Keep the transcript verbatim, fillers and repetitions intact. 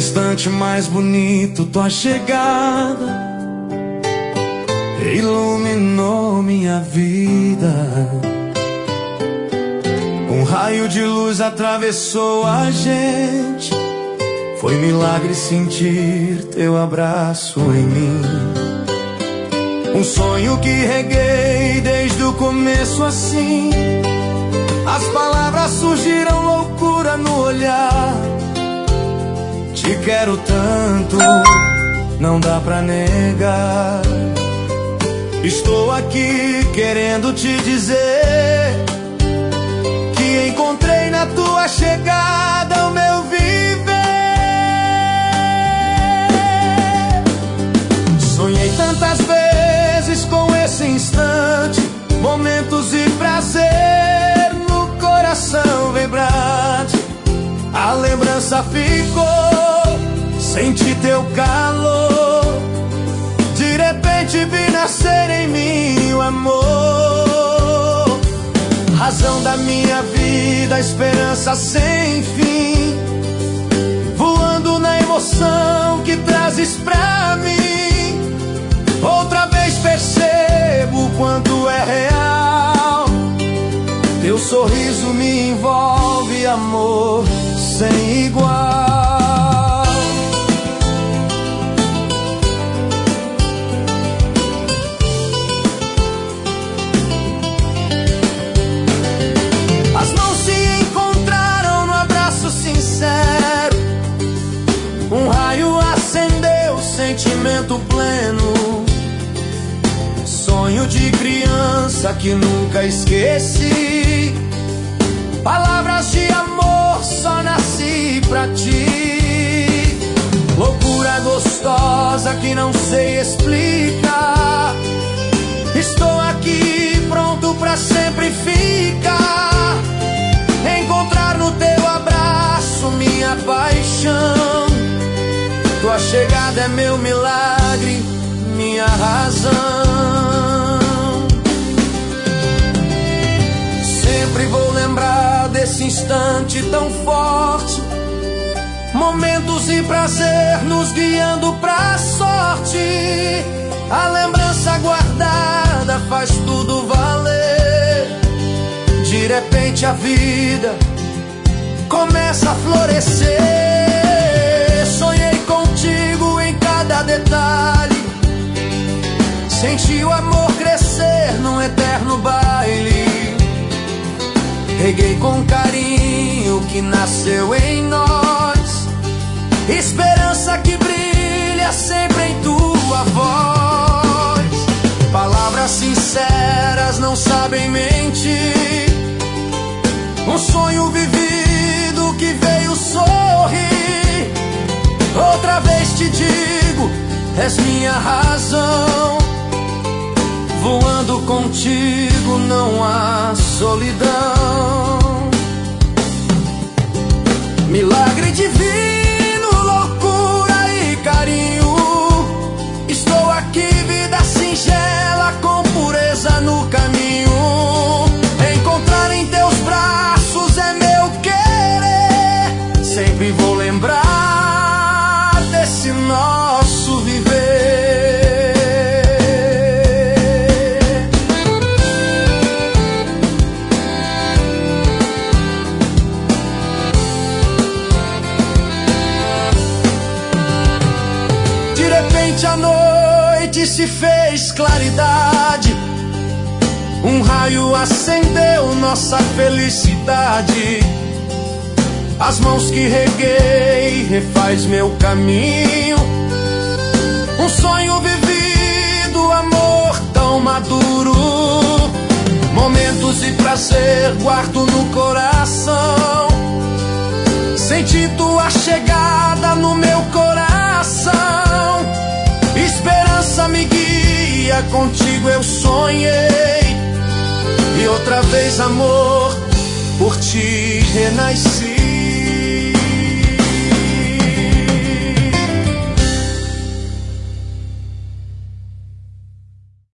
instante mais bonito, tua chegada iluminou minha vida. Um raio de luz atravessou a gente. Foi milagre sentir teu abraço em mim. Um sonho que reguei desde o começo assim. As palavras surgiram, loucura no olhar. Te quero tanto, não dá pra negar. Estou aqui querendo te dizer que encontrei na tua chegada o meu viver. Sonhei tantas vezes com esse instante, momentos e prazer no coração vibrante. A lembrança ficou, senti teu calor. De repente vi nascer em mim o amor. Razão da minha vida, esperança sem fim. Voando na emoção que trazes pra mim. Outra vez percebo o quanto é real. Teu sorriso me envolve, amor sem igual. As mãos se encontraram no abraço sincero. Um raio acendeu, sentimento pleno. Sonho de criança que nunca esqueci. Palavras de amor, só nasci pra ti. Loucura gostosa que não sei explicar. Estou aqui pronto pra sempre ficar. Encontrar no teu abraço minha paixão. Tua chegada é meu milagre, minha razão. Sempre vou lembrar desse instante tão forte. Momentos e prazer nos guiando pra sorte. A lembrança guardada faz tudo valer. De repente a vida começa a florescer. Sonhei contigo em cada detalhe. Senti o amor crescer num eterno baile. Reguei com carinho que nasceu em nós. Esperança que brilha sempre em tua voz. Palavras sinceras não sabem mentir. Um sonho vivido que veio sorrir. Outra vez te digo, és minha razão. Voando contigo não há solidão. Milagre divino, loucura e carinho. Estou aqui, vida singela, com pureza no caminho. Encontrar em teus braços é meu querer. Sempre vou lembrar desse nosso viver. A noite se fez claridade. Um raio acendeu nossa felicidade. As mãos que reguei refaz meu caminho. Um sonho vivido, amor tão maduro. Momentos de prazer guardo no coração. Senti tua chegada no meu coração. Esperança me guia, contigo eu sonhei. E outra vez, amor, por ti renasci.